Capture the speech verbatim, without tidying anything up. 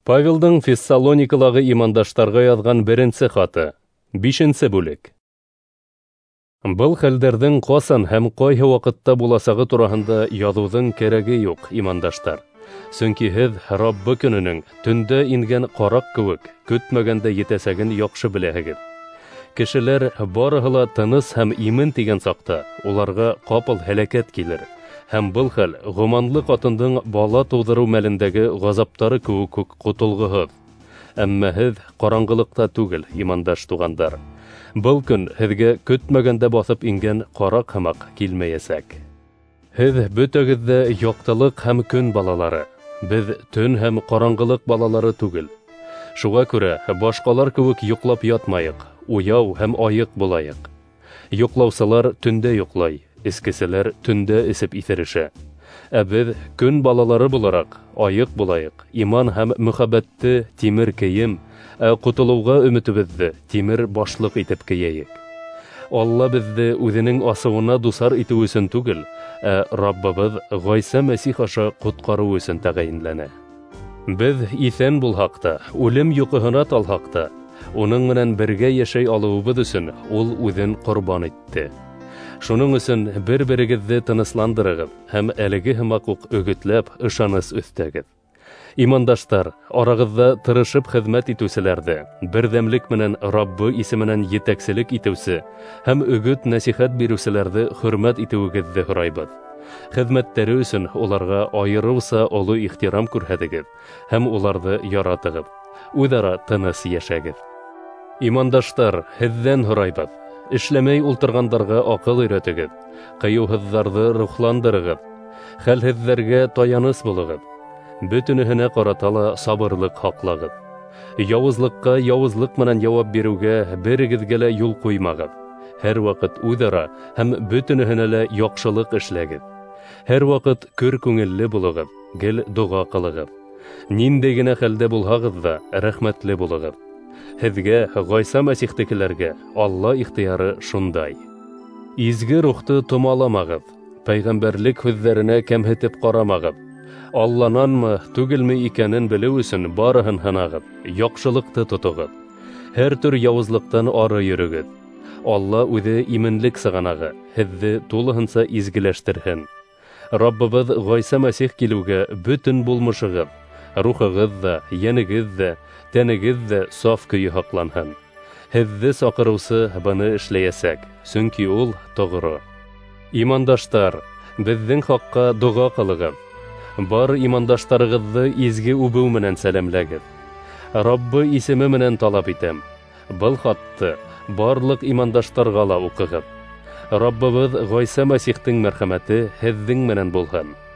Павелдың Фессалоникалағы имандаштарға яҙған беренсе хаты, бишенсе бүлек. Был хәлдәрҙең ҡасан һәм ҡайһы ваҡытта буласағы тураһында яҙыуҙың кәрәге юҡ, имандаштар. Сөнки һеҙ Раббы көнөнөң төндә ингән ҡараҡ кеүек көтмәгәндә етәсәген яҡшы беләһегеҙ. Кешеләр барыһы ла тыныс һәм имен тигән саҡта уларға ҡапыл һәләкәт килер. Һәм был хәл ғоманлы ҡатындың бала тыуҙырыу мәлендәге ғазаптары кеүек үк ҡотолғоһоҙ. Әммә һеҙ ҡараңғылыҡта түгел, имандаш туғандар. Был көн һеҙгә көтмәгәндә баҫып ингән ҡараҡ һымаҡ килмәйәсәк. Һеҙ бөтәгеҙ ҙә яҡтылыҡ һәм көн балалары, беҙ төн һәм ҡараңғылык балалары түгел. Шуға күрә башҡалар кеүек йоҡлап ятмайыҡ, уяу һәм айыҡ булайыҡ. Йоҡлаусылар төндә йоҡлай, эскеселәр төндә эсеп иҫерешә. Ә беҙ көн балалары булараҡ айыҡ булайыҡ, иман һәм мөхәббәтте тимер кейем, ә ҡотолоуға өмөтөбөҙҙө тимер башлыҡ итеп кейәйек. Алла беҙҙе үҙенең асыуына дусар итеү өсөн түгел, ә Раббыбыҙ Ғайса Мәсих аша ҡотҡарыу өсөн тәғәйенләнә. Беҙ иҫән булһаҡ та, үлем йоҡоһона талһаҡ та, уның менән бергә йәшәй алыуыбыҙ өсөн ул үҙен ҡорбан итте. Шуның өсөн бер-берегеҙҙе тынысландырығыҙ һәм әлеге һымаҡ уҡ өгөтләп ышаныс өҫтәгеҙ. Имандаштар, арағыҙҙа тырышып хеҙмәт итеүселәрҙе, берҙәмлек менән Раббы исеменән етәкселек итеүсе һәм өгөт нәсихәт биреүселәрҙе хөрмәт итеүегеҙҙе һорайбыҙ. Хеҙмәттәре өсөн уларға айырыуса оло ихтирам күрһәтегеҙ һәм уларҙы яратығыҙ. Үҙара тыныс йәшәгеҙ. Имандаштар, һеҙҙән һорайбыҙ. Эшләмәй ултырғандарға аҡыл өйрәтегеҙ, ҡыйыуһыҙҙарҙы рухландырығыҙ, хәлһеҙҙәргә таяныс булығыҙ. Бөтөнөһөнә ҡарата ла сабырлыҡ һаҡлағыҙ. Яуызлыҡҡа яуызлыҡ менән яуап биреүгә берегеҙгә лә юл ҡуймағыҙ. Һәр ваҡыт үҙара һәм бөтөнөһөнә лә яҡшылыҡ эшләгеҙ. Һәр ваҡыт көр күңелле булығыҙ, гел доға ҡылығыҙ. Ниндәй генә хәлдә булһағыҙ ҙа рәхмәтле булығыҙ. Һеҙгә, Ғайса Мәсихтекеләргә, Алла ихтыяры шундай. Изге рухты томаламағыҙ, пәйғәмбәрлек һүҙҙәренә кәмһетеп ҡарамағыҙ. Аллананмы, түгелме икәнен белеү өсөн барыһын һынағыҙ, яҡшылыҡты тотоғыҙ. Һәр төр яуызлыҡтан ары йөрөгөҙ. Алла үҙе именлек сығанағы, һеҙҙе тулыһынса изгеләштерһен. Раббыбыҙ Ғайса Мәсих килеүгә бөтөн булмышығыҙ, рухығыҙ да, йәнегеҙ дә, тәнегеҙ дә саф көйө һаҡланһын. Һеҙҙе саҡырыусы быны эшләйәсәк, сөнки ул тоғро. Имандаштар, беҙҙең хаҡҡа доға ҡылығыҙ. Бар имандаштарығыҙҙы изге үбеү менән сәләмләгеҙ. Раббы исеме менән талап итәм. Был хатты барлыҡ имандаштарға ла уҡығыҙ. Раббыбыҙ Ғайса Мәсихтең мәрхәмәте һеҙҙең менән булһын.